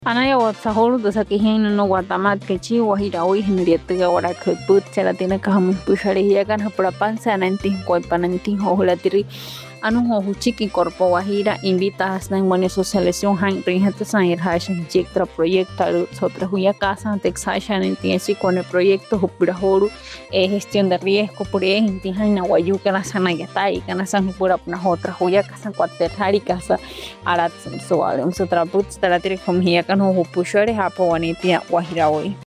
Anaya watsaholu dasakihin no guatamat kechi wahirawi hinrietaga warakjuput chalatina kahamun pusharihiakan hapurapan anantin kuaypanantin hohulatiri anu hohuchiki corpo guajira invita hasnan buena socialización han rinjata san irhashan jektra proyecto sotra huya casa texashan entiesi con el proyecto hupurahoru gestión de riesgo por intihan nawayu kana sanayata kana san hupura puna otra huya casa cuaterhari casa arat soale un sotra put taratiri komhia kan hohupushare hapo wanitia guajira hoy